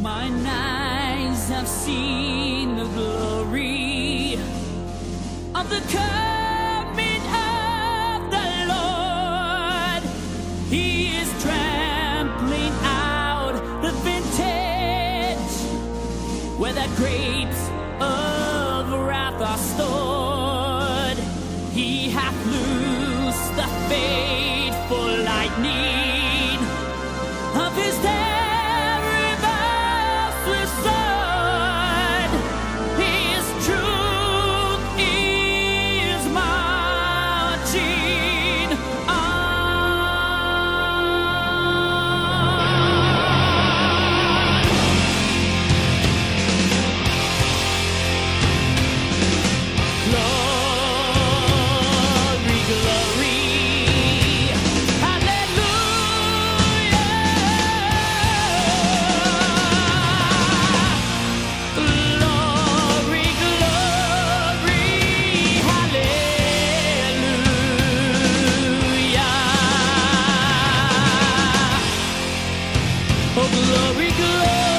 Mine eyes have seen the glory of the coming of the Lord. He is trampling out the vintage, where the grapes of wrath are stored. He hath loosed the fateful lightning of his oh, glory, glory.